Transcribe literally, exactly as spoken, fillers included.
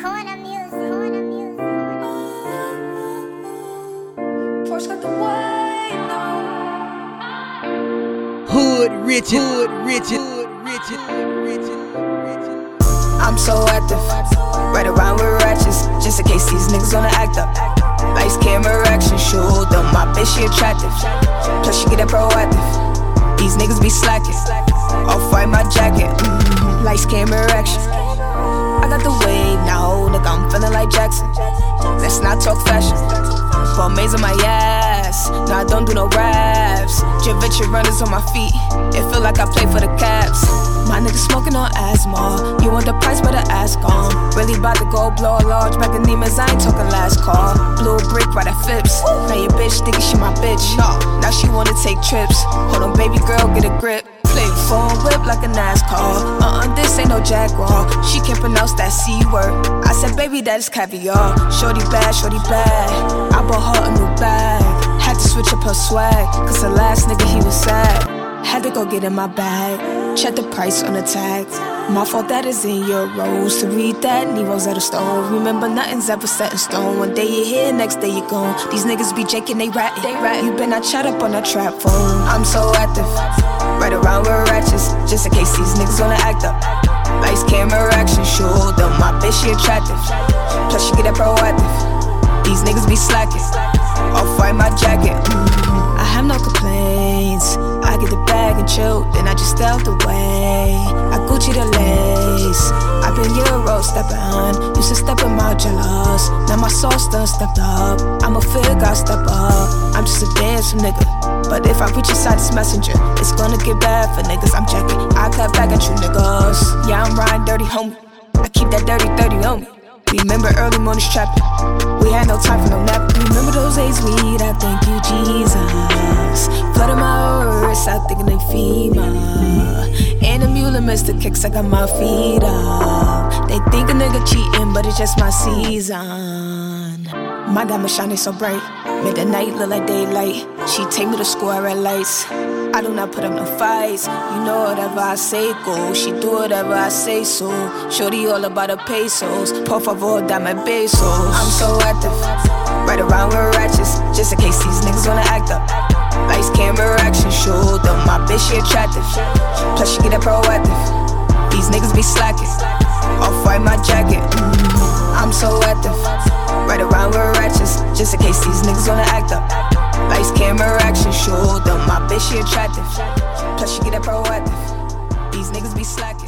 Corner music. Corner music. Porsche got the white now. Hood rich, hood rich, hood rich, hood rich, rich. I'm so active, right around with ratchets, just in case these niggas wanna act up. Lights, camera, action, show them my bitch, she attractive. Plus she get that proactive. These niggas be slacking. Off-white my jacket. Mm-hmm. Lights, camera, action. I got the wave now, nigga. I'm feeling like Jackson. Let's not talk fashion. But maze on my ass. Nah, I don't do no raps. Javinci runners on my feet. It feel like I play for the Caps. My nigga smoking on asthma. You want the price, better ask on. Really about to go blow a large bag of Nemas, I ain't talking last call. Blew a brick right at Phipps. Now your bitch thinking she my bitch. Now she wanna take trips. Hold on, baby girl, get a grip. Play phone whip like a NASCAR. Uh-uh, this ain't no Jaguar. She can't pronounce that C word. I said, baby, that is caviar. Shorty bad, shorty bad. I bought her a new bag. Had to switch up her swag, cause the last nigga, he was sad. Had to go get in my bag. Check the price on the tag. My fault that is in your roles. To read that, Nero's at a stone. Remember, nothing's ever set in stone. One day you're here, next day you're gone. These niggas be jaking, they ratting. They rat. You been I chat up on that trap phone. I'm so active, right around with ratchets, just in case these niggas wanna act up. Lights, camera, action, show them my bitch, she attractive. Plus she get that proactive. These niggas be slacking. Off-white my jacket. Mm-hmm. I have no complaints. I get the bag and chill, then I just stay out the way. I Gucci the lace. I been Euro stepping on. Used to step in my jealous. Now my sauce done stepped up. I'm a fig, I step up. I'm just a dancing nigga. But if I reach inside this messenger, it's gonna get bad for niggas. I'm checking. I cut back at you niggas. Yeah, I'm riding dirty, homie. I keep that dirty thirty on me. Remember early mornings trapping. We had no time for no nap. Remember those days we'd I thank you, Jesus. Flooding my earth, I thinking they FEMA. And the mule missed the kicks, I got my feet up. They think a nigga cheating, but it's just my season. My diamond shining so bright, made the night look like daylight. She take me to school at red lights. I do not put up no fights. You know whatever I say go. She do whatever I say so. Shorty all about the pesos. Por favor, dame besos. I'm so active, right around with ratchets, just in case these niggas wanna act up. Lights, camera, action, show them my bitch, she attractive. Plus she get that proactive. These niggas be slacking. Off-white my jacket. Mm-hmm. I'm so active, right around with ratchets, just in case these niggas wanna act up. Lights, camera, action, show them my bitch, she attractive. Plus she get that proactive. These niggas be slacking.